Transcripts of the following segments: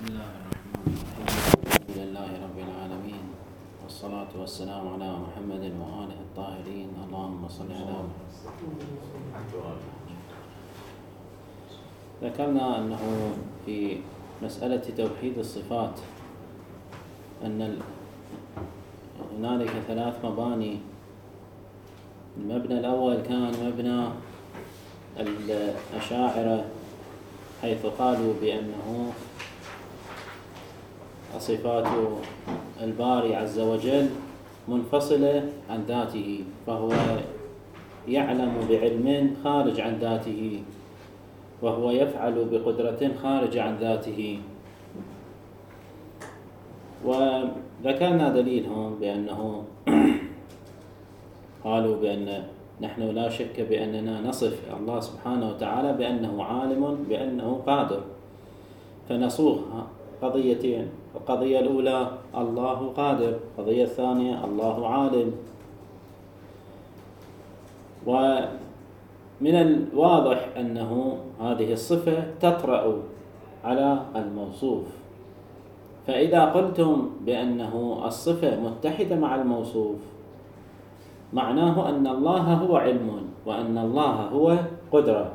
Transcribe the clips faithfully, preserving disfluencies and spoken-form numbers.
بسم الله الرحمن الرحيم. الحمد لله رب العالمين، والصلاة والسلام على محمد وآله الطاهرين. اللهم صل على محمد. ذكرنا أنه في مسألة توحيد الصفات أن هنالك ثلاث مباني. المبنى الأول كان مبنى الأشاعرة، حيث قالوا بأنه صفات الباري عز وجل منفصلة عن ذاته، فهو يعلم بعلم خارج عن ذاته، وهو يفعل بقدرة خارج عن ذاته. وذكرنا دليلهم بأنه قالوا بأن نحن لا شك بأننا نصف الله سبحانه وتعالى بأنه عالم بأنه قادر، فنصوغ قضيتين. القضية الأولى الله قادر، القضية الثانية الله عالم. ومن الواضح أنه هذه الصفة تطرأ على الموصوف، فإذا قلتم بأنه الصفة متحدة مع الموصوف معناه أن الله هو علم وأن الله هو قدرة،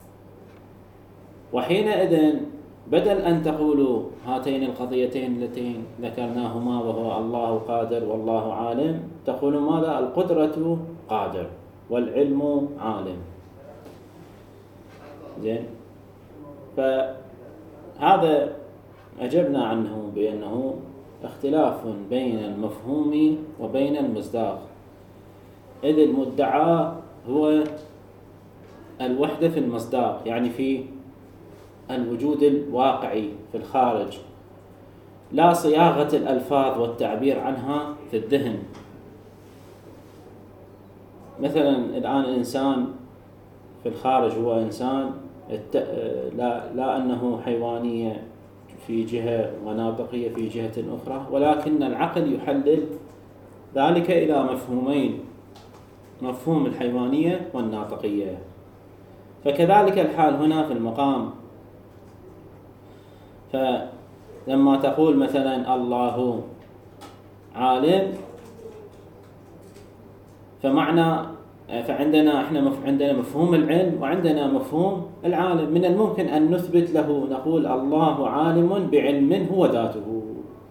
وحينئذ بدل أن تقولوا هاتين القضيتين اللتين ذكرناهما وهو الله قادر والله عالم، تقولوا ماذا؟ القدرة قادر والعلم عالم. زين، فهذا أجبنا عنه بأنه اختلاف بين المفهوم وبين المصداق، إذ المدعى هو الوحدة في المصداق، يعني في الوجود الواقعي في الخارج، لا صياغة الألفاظ والتعبير عنها في الذهن. مثلا الآن الإنسان في الخارج هو إنسان، لا, لا أنه حيوانية في جهة وناطقية في جهة أخرى، ولكن العقل يحلل ذلك إلى مفهومين: مفهوم الحيوانية والناطقية. فكذلك الحال هنا في المقام. فلما تقول مثلا الله عالم، فمعنى فعندنا احنا عندنا مفهوم العلم وعندنا مفهوم العالم. من الممكن أن نثبت له، نقول الله عالم بعلم هو ذاته.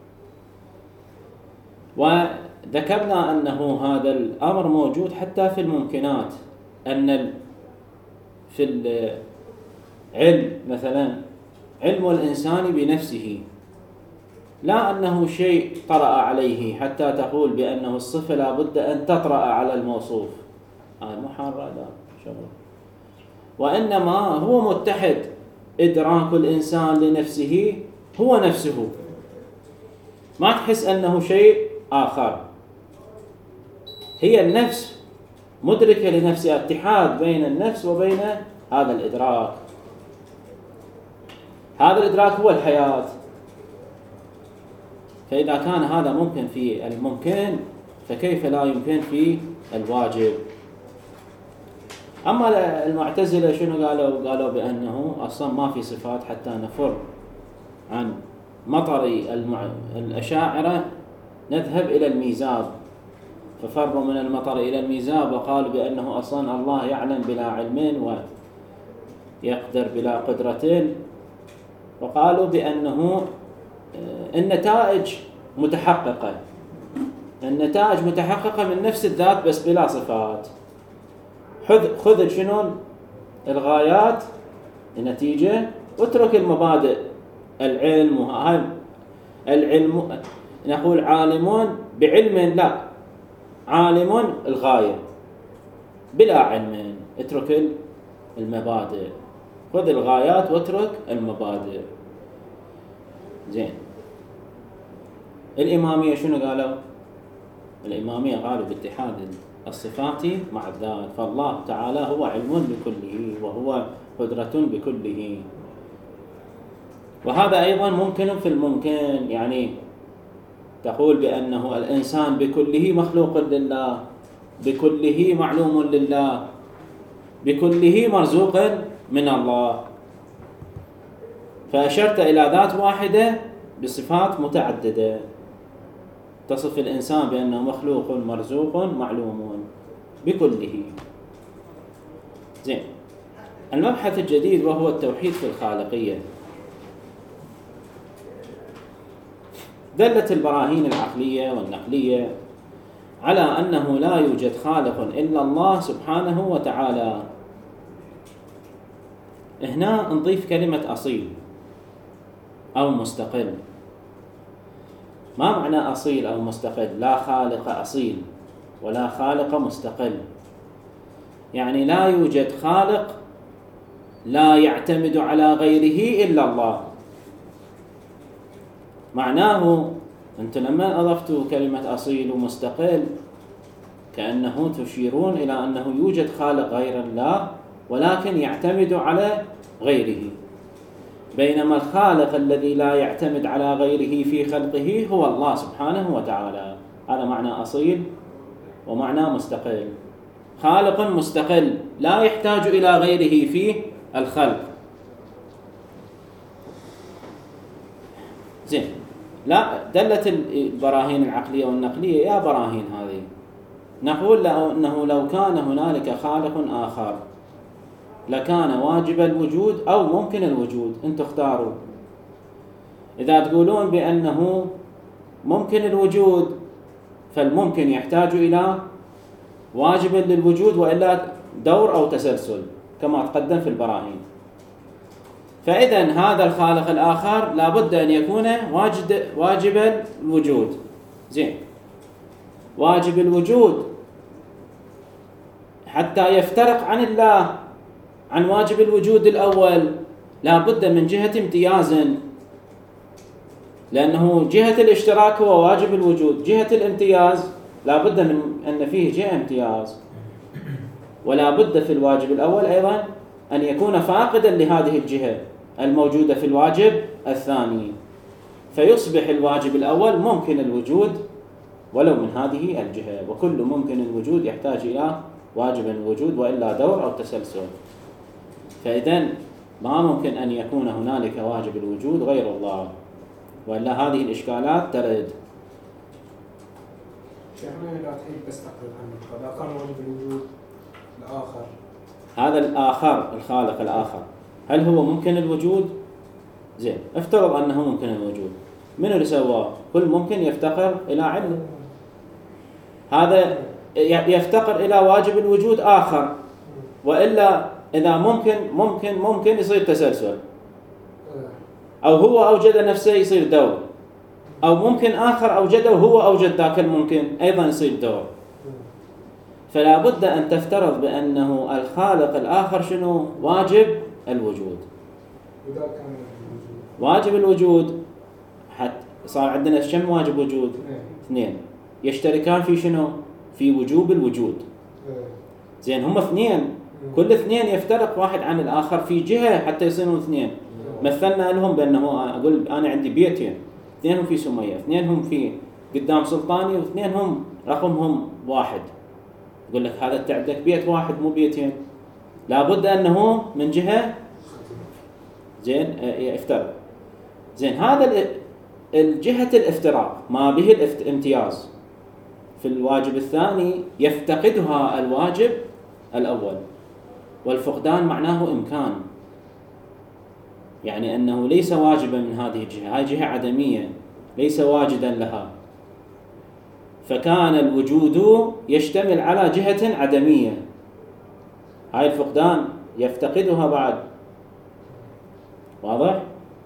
وذكرنا أنه هذا الأمر موجود حتى في الممكنات، أن في العلم مثلا علم الإنسان بنفسه، لا أنه شيء طرأ عليه حتى تقول بأنه الصفة لا بد أن تطرأ على الموصوف، هذا محرر لا شغله. وإنما هو متحد، إدراك الإنسان لنفسه هو نفسه، ما تحس أنه شيء آخر، هي النفس مدركة لنفسها، اتحاد بين النفس وبين هذا الإدراك. هذا الإدراك هو الحياة. فإذا كان هذا ممكن في الممكن، فكيف لا يمكن في الواجب؟ أما المعتزلة شنو قالوا؟ قالوا بأنه أصلا ما في صفات حتى نفر عن مطر الأشاعرة نذهب إلى الميزاب، ففروا من المطر إلى الميزاب وقالوا بأنه أصلا الله يعلم بلا علم ويقدر بلا قدرة، وقالوا بأنه النتائج متحققة، النتائج متحققة من نفس الذات بس بلا صفات. خذ شنو الغايات النتيجة واترك المبادئ. العلم، وهاي العلم نقول عالمون بعلم، لا، عالم الغاية بلا علم، اترك المبادئ. خذ الغايات واترك المبادئ. زين، الإمامية شنو قالوا؟ الإمامية قالوا باتحاد الصفات مع الذات، فالله تعالى هو علم بكله وهو قدرة بكله. وهذا أيضا ممكن في الممكن، يعني تقول بأنه الإنسان بكله مخلوق لله، بكله معلوم لله، بكله مرزوق من الله. فأشرت إلى ذات واحدة بصفات متعددة تصف الإنسان بأنه مخلوق مرزوق معلوم بكله. زين، المبحث الجديد وهو التوحيد في الخالقية. دلت البراهين العقلية والنقلية على أنه لا يوجد خالق إلا الله سبحانه وتعالى. هنا نضيف كلمة أصيل أو مستقل. ما معنى أصيل أو مستقل؟ لا خالق أصيل ولا خالق مستقل، يعني لا يوجد خالق لا يعتمد على غيره إلا الله. معناه أنتم لما أضفتوا كلمة أصيل ومستقل كأنه تشيرون إلى أنه يوجد خالق غير الله ولكن يعتمد على غيره، بينما الخالق الذي لا يعتمد على غيره في خلقه هو الله سبحانه وتعالى. هذا معنى أصيل ومعنى مستقل. خالق مستقل لا يحتاج إلى غيره في الخلق. زين، لا دلت البراهين العقلية والنقلية يا براهين هذه نقول أنه لو كان هنالك خالق آخر لكان واجب الوجود أو ممكن الوجود، انتم اختاروا. إذا تقولون بأنه ممكن الوجود فالممكن يحتاج إلى واجب للوجود وإلا دور أو تسلسل كما تقدم في البراهين. فإذا هذا الخالق الآخر لابد أن يكون واجد واجب الوجود. زين، واجب الوجود حتى يفترق عن الله عن واجب الوجود الأول لابد من جهة امتياز، لأنه جهة الاشتراك هو واجب الوجود، جهة الامتياز لابد من أن فيه جهة امتياز، ولا بد في الواجب الأول أيضا أن يكون فاقدا لهذه الجهة الموجودة في الواجب الثاني، فيصبح الواجب الأول ممكن الوجود ولو من هذه الجهة، وكل ممكن الوجود يحتاج إلى واجب الوجود وإلا دور أو تسلسل. فإذا ما ممكن أن يكون هنالك واجب الوجود غير الله، وإلا هذه الإشكالات ترد. شيخنا لا تحيل بس تقريبا عنه، إذا كان واجب الوجود الآخر، هذا الآخر الخالق الآخر هل هو ممكن الوجود؟ زين، افترض أنه ممكن الوجود، من اللي سواه؟ كل ممكن يفتقر إلى علم، هذا يفتقر إلى واجب الوجود آخر، وإلا إذا ممكن ممكن ممكن يصير تسلسل، أو هو أوجد نفسه يصير دور، أو ممكن آخر أوجده وهو أوجد ذاك الممكن أيضا يصير دور. فلا بد أن تفترض بأنه الخالق الآخر شنو؟ واجب الوجود. وإذا كان واجب الوجود حتى صار عندنا كم واجب وجود؟ اثنين يشتركان في شنو؟ في وجوب الوجود. زين، هم اثنين، كل اثنين يفترق واحد عن الآخر في جهة حتى يصيرون اثنين. مثلنا لهم بأنه أقول أنا عندي بيتين، اثنين هم في سمية، اثنين هم في قدام سلطاني، واثنين هم رقمهم واحد. يقول لك هذا انت عندك بيت واحد مو بيتين، لابد أنه من جهة زين يفترق. زين، هذا الجهة الافتراق ما به الامتياز في الواجب الثاني يفتقدها الواجب الأول، والفقدان معناه إمكان، يعني أنه ليس واجبا من هذه الجهة، هذه جهة عدمية ليس واجدا لها، فكان الوجود يشتمل على جهة عدمية، هاي الفقدان يفتقدها بعد. واضح؟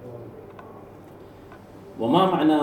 وما معنى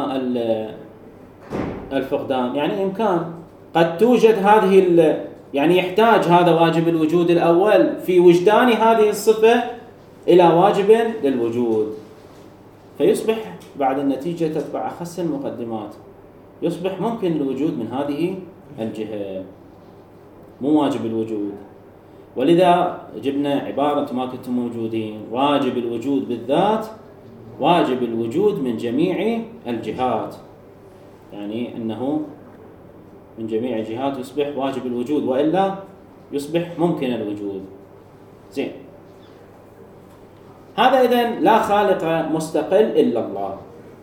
الفقدان؟ يعني إمكان، قد توجد هذه يعني يحتاج هذا واجب الوجود الأول في وجدان هذه الصفة إلى واجب للوجود، فيصبح بعد النتيجة تتبع أخص المقدمات، يصبح ممكن الوجود من هذه الجهة مو واجب الوجود. ولذا جبنا عبارة ما كنتم موجودين، واجب الوجود بالذات واجب الوجود من جميع الجهات، يعني أنه من جميع الجهات يصبح واجب الوجود وإلا يصبح ممكن الوجود. زين، هذا إذن لا خالق مستقل إلا الله.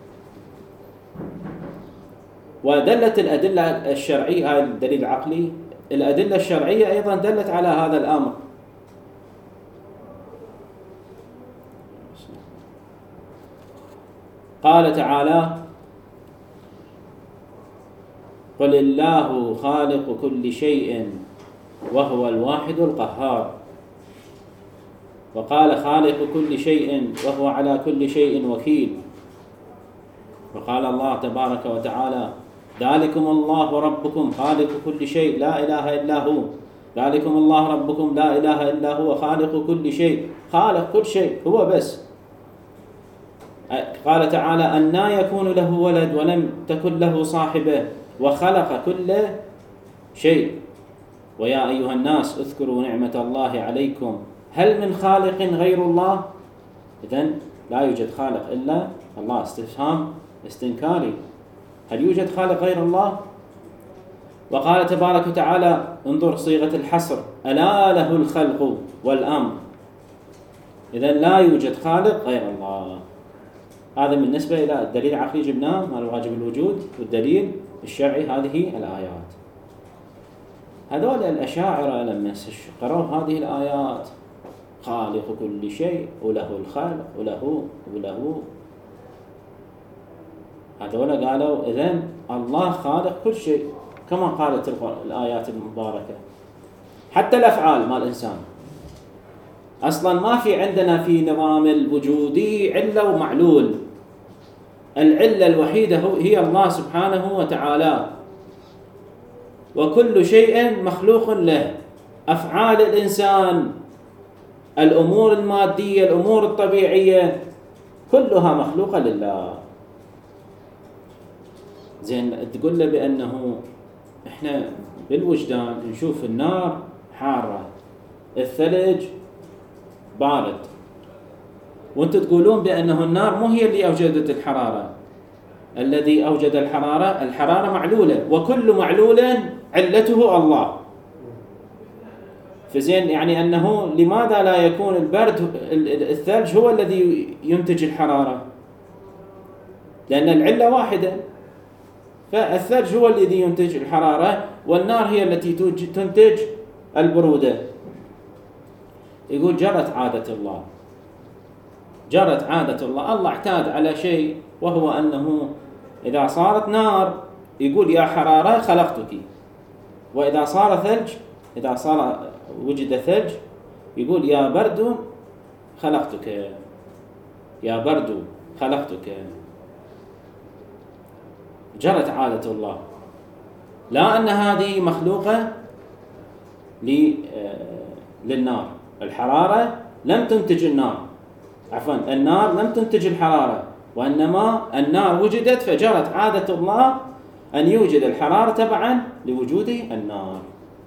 ودلت الأدلة الشرعية، هذا الدليل العقلي، الأدلة الشرعية أيضا دلت على هذا الأمر. قال تعالى: قل الله خالق كل شيء وهو الواحد القهار. وقال: خالق كل شيء وهو على كل شيء وكيل. وقال الله تبارك وتعالى: ذلكم الله ربكم خالق كل شيء لا إله إلا هو. ذلكم الله ربكم لا إله إلا هو خالق كل شيء. خالق كل شيء هو بس. قال تعالى: أنى يكون له ولد ولم تكن له صاحبة وخلق كل شيء. ويا أيها الناس اذكروا نعمة الله عليكم هل من خالق غير الله؟ إذن لا يوجد خالق إلا الله. استفهام استنكاري، هل يوجد خالق غير الله؟ وقال تبارك وتعالى، انظر صيغة الحصر: ألا له الخلق والأمر. إذن لا يوجد خالق غير الله. هذا بالنسبة إلى الدليل العقلي جبناه مال واجب الوجود، والدليل الشرعي هذه الآيات. هذول الأشاعرة لما قرأوا هذه الآيات، خالق كل شيء وله الخلق وله وله، هذول قالوا إذن الله خالق كل شيء كما قالت الآيات المباركة. حتى الأفعال مال الإنسان أصلا ما في عندنا في نظام الوجودي علة ومعلول. العلة الوحيدة هي الله سبحانه وتعالى، وكل شيء مخلوق له. أفعال الإنسان، الأمور المادية، الأمور الطبيعية، كلها مخلوقة لله. زين تقول له بأنه إحنا بالوجدان نشوف النار حارة، الثلج بارد، وانتم تقولون بأنه النار مو هي اللي أوجدت الحرارة. الذي أوجد الحرارة، الحرارة معلولة، وكل معلول علته الله. فزين يعني أنه لماذا لا يكون البرد الثلج هو الذي ينتج الحرارة؟ لأن العلة واحدة، فالثلج هو الذي ينتج الحرارة والنار هي التي تنتج البرودة. يقول جرت عادة الله، جرت عادة الله. الله اعتاد على شيء، وهو أنه إذا صارت نار يقول يا حرارة خلقتك، وإذا صار ثلج، إذا صار وجد ثلج يقول يا برد خلقتك، يا برد خلقتك. جرت عادة الله، لا أن هذه مخلوقة للنار. الحرارة لم تنتج النار، عفوا النار لم تنتج الحرارة، وإنما النار وجدت فجرت عادة الله أن يوجد الحرارة تبعا لوجود النار.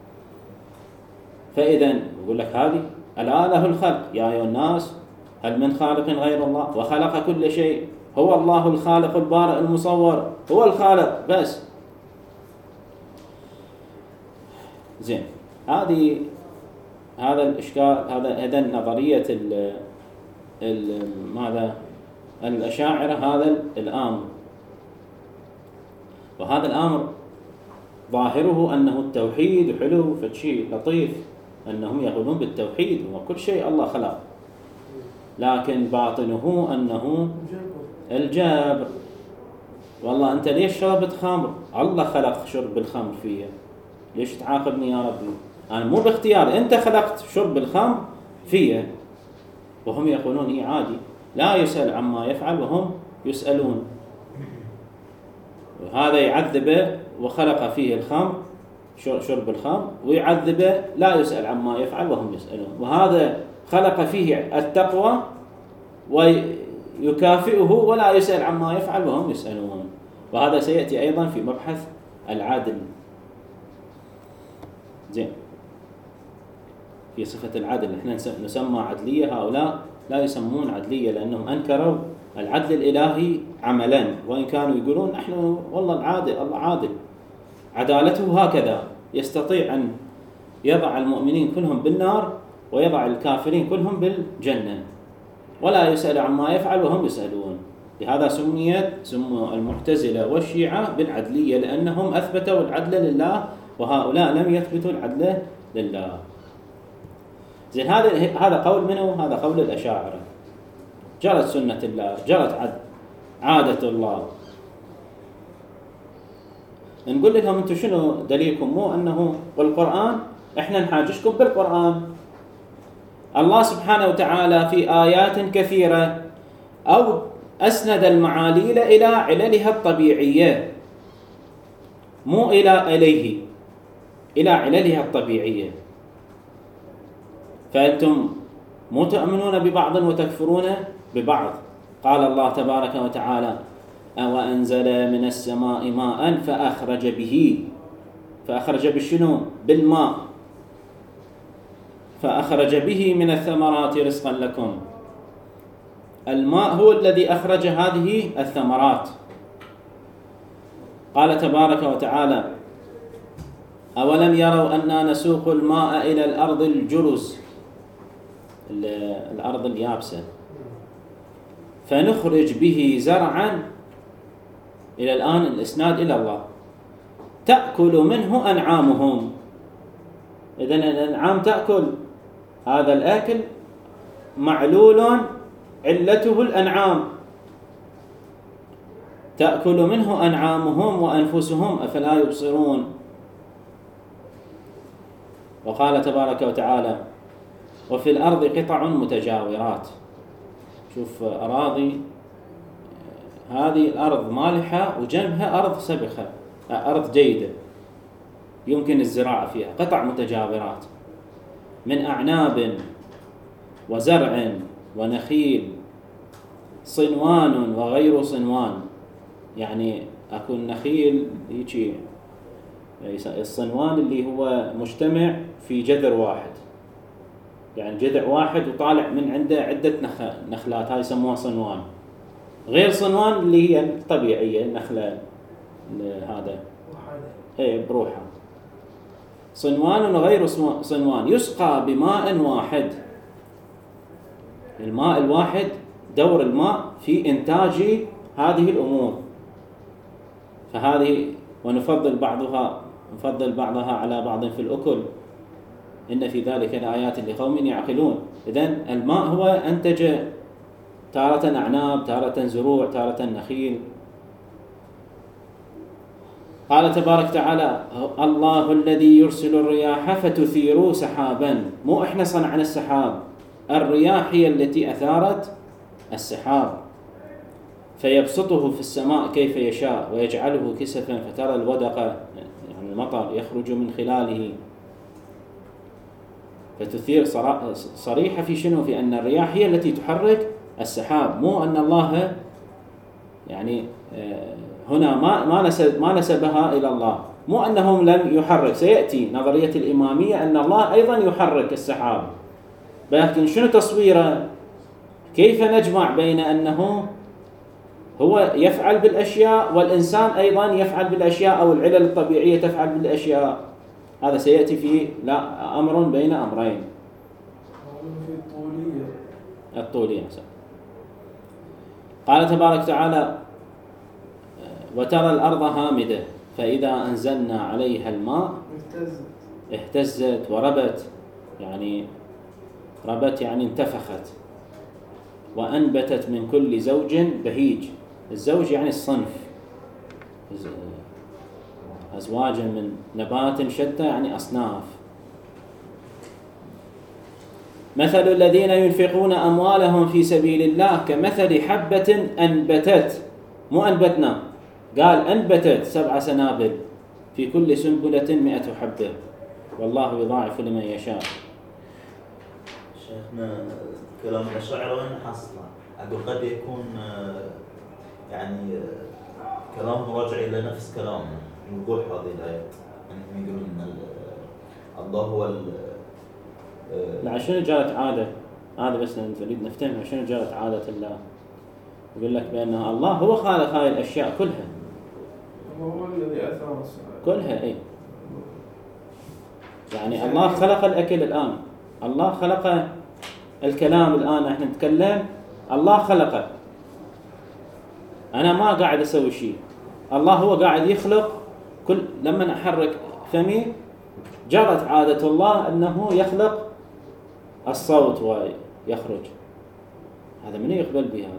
فإذا يقول لك هذه ألا له الخلق يا أيها الناس هل من خالق غير الله وخلق كل شيء. هو الله الخالق البارئ المصور، هو الخالق بس. زين هذه هذا الإشكال، هذا إذن نظرية ال ال ماذا الأشاعرة، هذا الأمر. وهذا الأمر ظاهره أنه التوحيد حلو، فشيء لطيف أنهم يقولون بالتوحيد وكل شيء الله خلق، لكن باطنه أنه الجبر. والله أنت ليش شربت خمر؟ الله خلق شرب الخمر فيها، ليش تعاقبني يا ربي؟ أنا مو باختيار، أنت خلقت شرب الخمر فيها. وهم يقولون إيه عادي، لا يسأل عما يفعل وهم يسألون. وهذا يعذبه وخلق فيه الخمر، شرب الخمر، ويعذبه لا يسأل عما يفعل وهم يسألون. وهذا خلق فيه التقوى ويكافئه ولا يسأل عما يفعل وهم يسألون. وهذا سيأتي أيضا في مبحث العدل. زين في صفة العدل، احنا نسمى عدلية، هؤلاء لا يسمون عدلية لأنهم أنكروا العدل الإلهي عملا، وإن كانوا يقولون نحن والله العادل، الله عادل، عدالته هكذا، يستطيع أن يضع المؤمنين كلهم بالنار ويضع الكافرين كلهم بالجنة. ولا يسأل عما يفعل وهم يسألون. لهذا سميت سموا المعتزلة والشيعة بالعدلية، لأنهم أثبتوا العدل لله وهؤلاء لم يثبتوا العدل لله. زين، هذا هذا قول منه؟ هذا قول الأشاعرة. جرت سنة الله، جرت عد عادة الله. نقول لهم انتم شنو دليلكم؟ مو انه بالقرآن، احنا نحاججكم بالقرآن. الله سبحانه وتعالى في آيات كثيرة أو أسند المعاليل إلى عللها الطبيعية، مو إلى إليه، إلى عللها الطبيعية. فأنتم مو تؤمنون ببعض وتكفرون ببعض. قال الله تبارك وتعالى: وأنزل من السماء ماء فأخرج به. فأخرج بشنو؟ بالماء. فأخرج به من الثمرات رزقا لكم. الماء هو الذي أخرج هذه الثمرات. قال تبارك وتعالى: أولم يروا أننا نسوق الماء إلى الأرض الجرز، الأرض اليابسة، فنخرج به زرعا. إلى الآن الإسناد إلى الله. تأكل منه أنعامهم. إذن الأنعام تأكل، هذا الأكل معلول علته الأنعام. تأكل منه أنعامهم وأنفسهم أفلا يبصرون. وقال تبارك وتعالى: وفي الأرض قطع متجاورات. شوف أراضي، هذه الأرض مالحة وجنبها أرض سبخة، أرض جيدة يمكن الزراعة فيها، قطع متجاورات من أعناب وزرع ونخيل، صنوان وغير صنوان. يعني أكو النخيل يجي الصنوان اللي هو مجتمع في جذر واحد، يعني جذع واحد وطالع من عنده عدة نخلات، هاي يسموها صنوان. غير صنوان اللي هي الطبيعية، النخلة هذا ايه بروحها. صنوان وغير صنوان يسقى بماء واحد. الماء الواحد، دور الماء في إنتاج هذه الأمور. فهذه ونفضل بعضها نفضل بعضها على بعض في الأكل، إن في ذلك لآيات لقوم يعقلون. إذن الماء هو أنتج تارة أعناب، تارة زروع، تارة نخيل. قال تبارك وتعالى: الله الذي يرسل الرياح فتثير سحابا. مو إحنا صنعنا السحاب، الرياح هي التي أثارت السحاب. فيبسطه في السماء كيف يشاء ويجعله كسفا فترى الودق، يعني المطر، يخرج من خلاله. فتثير صريحة في شنو؟ في أن الرياح هي التي تحرك السحاب، مو أن الله يعني هنا ما ما نسب ما نسبها إلى الله، مو أنهم لم يحرك. سيأتي نظرية الإمامية أن الله أيضا يحرك السحاب، لكن شنو تصويره؟ كيف نجمع بين أنه هو يفعل بالأشياء والإنسان أيضا يفعل بالأشياء، أو العلل الطبيعية تفعل بالأشياء؟ هذا سيأتي في لا أمر بين أمرين. في الطولية الطولية. قال تبارك وتعالى: وترى الأرض هامدة فإذا أنزلنا عليها الماء اهتزت اهتزت وربت، يعني ربت يعني انتفخت. وأنبتت من كل زوج بهيج. الزوج يعني الصنف، أزواجا من نبات شتى يعني أصناف. مثل الذين ينفقون أموالهم في سبيل الله كمثل حبة أنبتت، مو أنبتنا، قال أنبتت سبع سنابل في كل سنبلة مئة حبة والله يضاعف لمن يشاء. شيخنا كلام الأشاعرة وين حصله؟ أقول قد يكون يعني كلامه راجع إلى نفس كلامنا. نقول هذه الآيات يعني يقولون أن الله هو لا، شنو جرت عادة؟ هذا بس نريد نفتهم شنو جرت عادة الله. يقول لك بأن الله هو خالق هاي الأشياء كلها، هو الذي أثار كلها. أي يعني الله خلق الأكل الآن، الله خلق الكلام الآن، احنا نتكلم الله خلقه، أنا ما قاعد أسوي شيء، الله هو قاعد يخلق. كل لما أحرك فمي جرت عادة الله أنه يخلق الصوت ويخرج. هذا من يقبل بهذا؟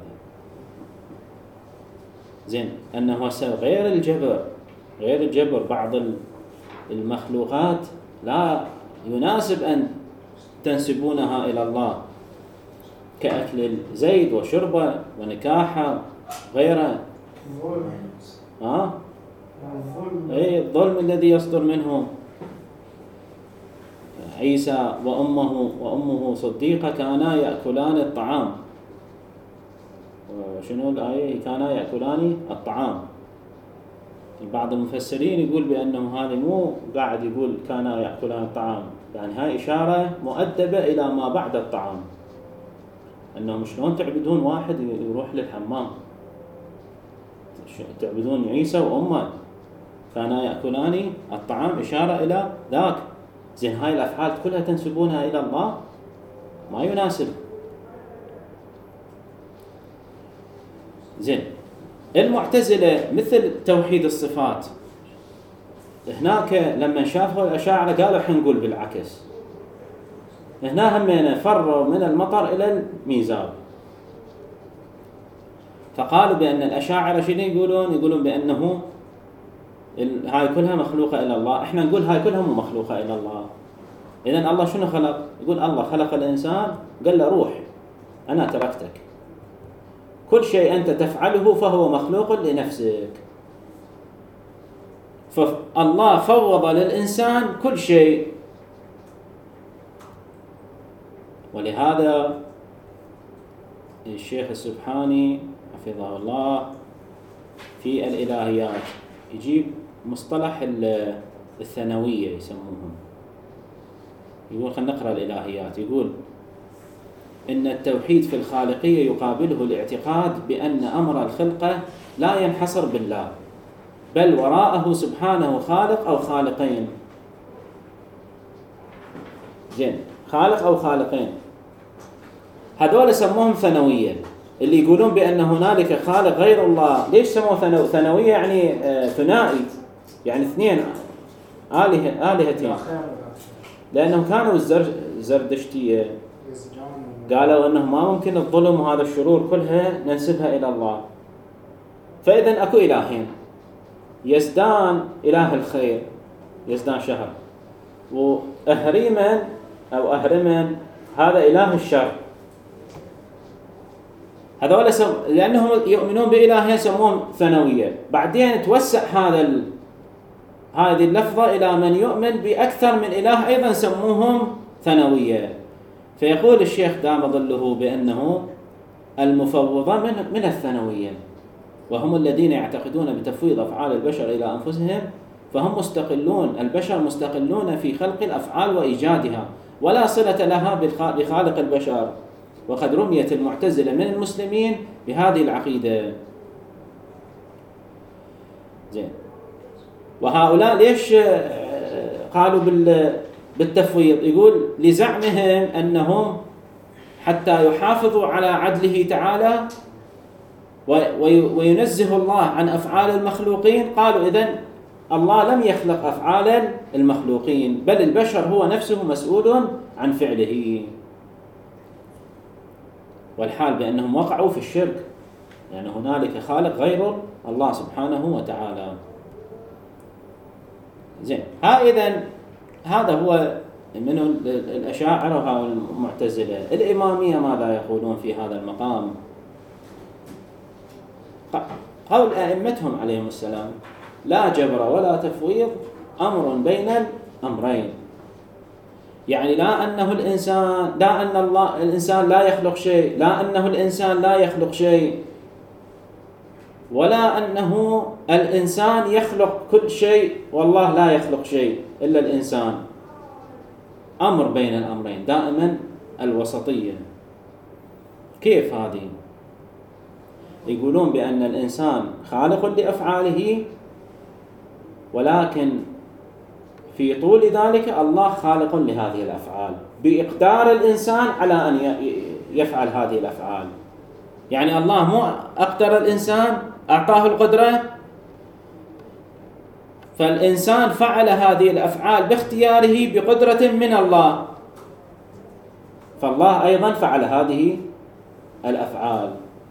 زين، أنه غير الجبر، غير الجبر بعض المخلوقات لا يناسب أن تنسبونها إلى الله، كأكل الزيد وشربه ونكاحه غيره. ها؟ أي الظلم الذي يصدر منه. عيسى وأمه وأمه صديقة كانا يأكلان الطعام. شنو الآية؟ كانا يأكلان الطعام. بعض المفسرين يقول بأنه هذا مو قاعد يقول كانا يأكلان الطعام، يعني هاي إشارة مؤدبة إلى ما بعد الطعام، أنهم شلون تعبدون واحد يروح للحمام، تعبدون عيسى وأمه كانا يأكلان الطعام، إشارة إلى ذاك. زين، هاي الأفعال كلها تنسبونها إلى الله، ما يناسب. زين، المعتزلة مثل توحيد الصفات، هناك لما شافوا الأشاعرة قالوا حنقول بالعكس. هنا همينا فروا من المطر إلى الميزاب، فقالوا بأن الأشاعرة شنو يقولون؟ يقولون بأنه هاي كلها مخلوقة إلى الله، احنا نقول هاي كلها مو مخلوقة إلى الله. إذن الله شنو خلق؟ يقول الله خلق الإنسان قال له روح أنا تركتك، كل شيء أنت تفعله فهو مخلوق لنفسك. فالله فوض للإنسان كل شيء. ولهذا الشيخ السبحاني حفظه الله في الإلهيات يجيب مصطلح الثانوية يسموهم، يقول خلينا نقرأ الإلهيات. يقول إن التوحيد في الخالقية يقابله الاعتقاد بأن أمر الخلقة لا ينحصر بالله، بل وراءه سبحانه خالق أو خالقين. زين، خالق أو خالقين، هذول سموهم ثانوية. اللي يقولون بأن هنالك خالق غير الله، ليش سموه ثانوية؟ ثانوية يعني ثنائي، يعني اثنين آلهة آلهتين. لأنهم كانوا الزردشتية قالوا أنه ما ممكن الظلم وهذا الشرور كلها ننسبها إلى الله، فإذا أكو إلهين، يزدان إله الخير، يزدان شهر، وأهريمن أو أهرمن هذا إله الشر. هذول سم... لأنهم يؤمنون بإلهين سموهم ثانوية. بعدين توسع هذا ال... هذه اللفظة إلى من يؤمن بأكثر من إله أيضا سموهم ثانوية. فيقول الشيخ دام ظله بأنه المفوضة من, من الثانوية، وهم الذين يعتقدون بتفويض أفعال البشر إلى أنفسهم، فهم مستقلون، البشر مستقلون في خلق الأفعال وإيجادها، ولا صلة لها بخالق البشر. وقد رميت المعتزلة من المسلمين بهذه العقيدة. زين، وهؤلاء ليش قالوا بالتفويض؟ يقول لزعمهم أنهم حتى يحافظوا على عدله تعالى وينزه الله عن أفعال المخلوقين، قالوا إذن الله لم يخلق أفعال المخلوقين، بل البشر هو نفسه مسؤول عن فعله. والحال بأنهم وقعوا في الشرك، لأن يعني هنالك خالق غير الله سبحانه وتعالى. زين، ها إذن هذا هو من الأشاعرة والمعتزلة. الإمامية ماذا يقولون في هذا المقام؟ قول أئمتهم عليهم السلام: لا جبر ولا تفويض، أمر بين الأمرين. يعني لا أنه الإنسان لا أن الله الإنسان لا يخلق شيء، لا أنه الإنسان لا يخلق شيء، ولا أنه الإنسان يخلق كل شيء والله لا يخلق شيء إلا الإنسان. أمر بين الأمرين، دائما الوسطية. كيف هذه؟ يقولون بأن الإنسان خالق لأفعاله، ولكن في طول ذلك الله خالق لهذه الأفعال بإقدار الإنسان على أن يفعل هذه الأفعال. يعني الله مو أقدر الإنسان، أعطاه القدرة، فالإنسان فعل هذه الأفعال باختياره بقدرة من الله، فالله أيضا فعل هذه الأفعال.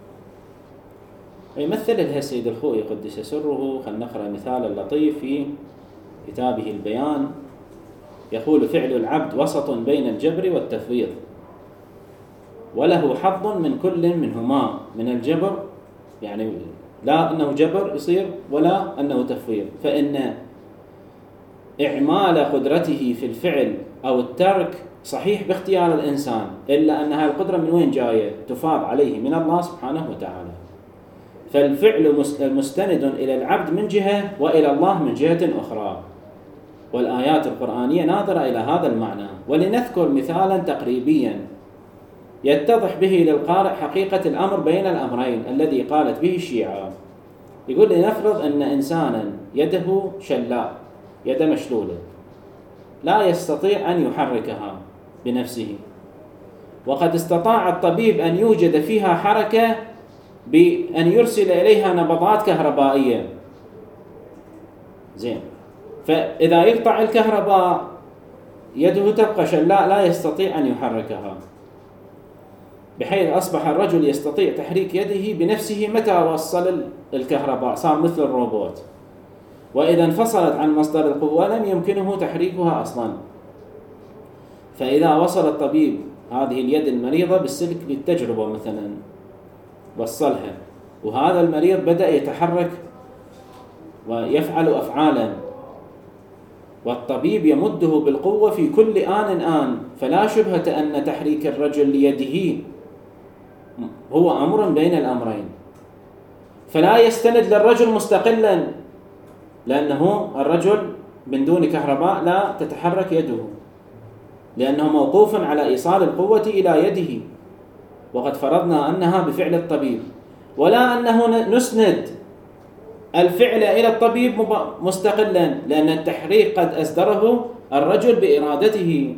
يمثل لها السيد الخوئي قدس سره. خلينا نقرأ مثالا لطيف في كتابه البيان. يقول: فعل العبد وسط بين الجبر والتفويض، وله حظ من كل منهما، من الجبر يعني لا أنه جبر يصير ولا أنه تفويض، فإن إعمال قدرته في الفعل أو الترك صحيح باختيار الإنسان، إلا أن هذه القدرة من وين جاية؟ تفاض عليه من الله سبحانه وتعالى. فالفعل مستند إلى العبد من جهة، وإلى الله من جهة أخرى، والآيات القرآنية ناظرة إلى هذا المعنى. ولنذكر مثالا تقريبيا يتضح به للقارئ حقيقة الأمر بين الأمرين الذي قالت به الشيعة. يقول: لنفرض أن إنسانا يده شلاء، يده مشلولة، لا يستطيع أن يحركها بنفسه، وقد استطاع الطبيب أن يوجد فيها حركة بأن يرسل إليها نبضات كهربائية. زين، فإذا يقطع الكهرباء يده تبقى شلاء لا يستطيع أن يحركها، بحيث أصبح الرجل يستطيع تحريك يده بنفسه متى وصل الكهرباء، صار مثل الروبوت. وإذا انفصلت عن مصدر القوة لم يمكنه تحريكها أصلا. فإذا وصل الطبيب هذه اليد المريضة بالسلك للتجربة مثلا، وصلها، وهذا المريض بدأ يتحرك ويفعل أفعالا، والطبيب يمده بالقوة في كل آن آن، فلا شبهة أن تحريك الرجل ليده هو أمر بين الأمرين، فلا يستند للرجل مستقلا، لأنه الرجل من دون كهرباء لا تتحرك يده، لأنه موقوف على إيصال القوة إلى يده، وقد فرضنا أنها بفعل الطبيب. ولا أنه نسند الفعل إلى الطبيب مستقلا، لأن التحريك قد أصدره الرجل بإرادته،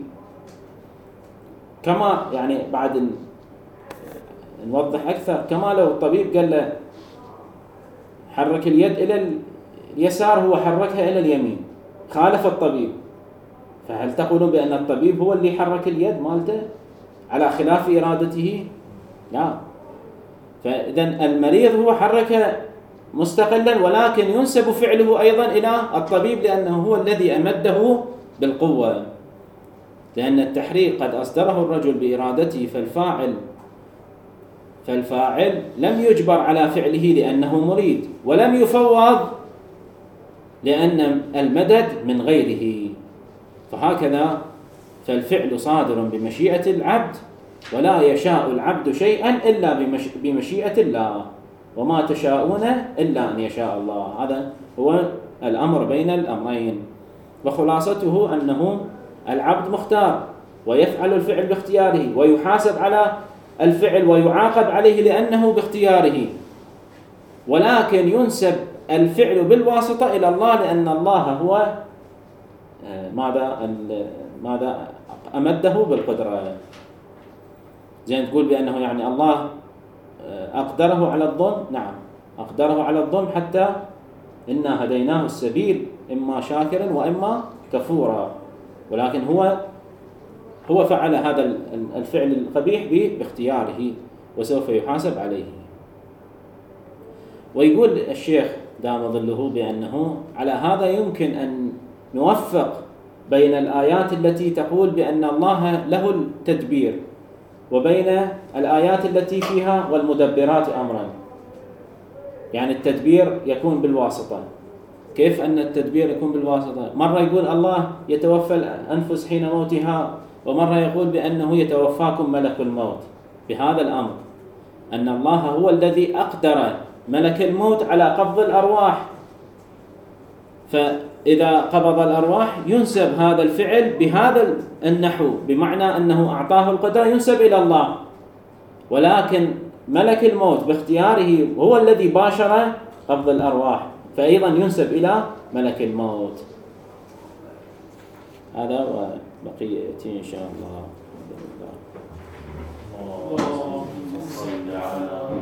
كما يعني بعد نوضح أكثر، كما لو الطبيب قال له حرك اليد إلى اليسار، هو حركها إلى اليمين، خالف الطبيب، فهل تقولون بأن الطبيب هو اللي حرك اليد مالته على خلاف إرادته؟ لا. فإذا المريض هو حرك مستقلا، ولكن ينسب فعله أيضا إلى الطبيب، لأنه هو الذي أمده بالقوة، لأن التحريك قد أصدره الرجل بإرادته، فالفاعل فالفاعل لم يجبر على فعله لأنه مريد، ولم يفوض لأن المدد من غيره. فهكذا فالفعل صادر بمشيئة العبد، ولا يشاء العبد شيئا إلا بمشيئة الله، وما تشاءون إلا أن يشاء الله. هذا هو الأمر بين الأمرين، وخلاصته أنه العبد مختار ويفعل الفعل باختياره، ويحاسب على الفعل ويعاقب عليه لأنه باختياره، ولكن ينسب الفعل بالواسطة إلى الله، لأن الله هو ماذا ماذا أمده بالقدرة. زين، تقول بأنه يعني الله أقدره على الظلم. نعم، أقدره على الظلم، حتى إنا هديناه السبيل إما شاكرا وإما كفورا، ولكن هو هو فعل هذا الفعل القبيح باختياره، وسوف يحاسب عليه. ويقول الشيخ دام ظله بأنه على هذا يمكن أن نوفق بين الآيات التي تقول بأن الله له التدبير، وبين الآيات التي فيها والمدبرات أمرا. يعني التدبير يكون بالواسطة. كيف أن التدبير يكون بالواسطة؟ مرة يقول الله يتوفى الأنفس حين موتها، ومرة يقول بأنه يتوفاكم ملك الموت. بهذا الأمر أن الله هو الذي أقدر ملك الموت على قبض الأرواح، فإذا قبض الأرواح ينسب هذا الفعل بهذا النحو، بمعنى أنه أعطاه القدرة ينسب إلى الله، ولكن ملك الموت باختياره هو الذي باشر قبض الأرواح، فأيضا ينسب إلى ملك الموت. هذا وبقية إن شاء الله. اللهم صل على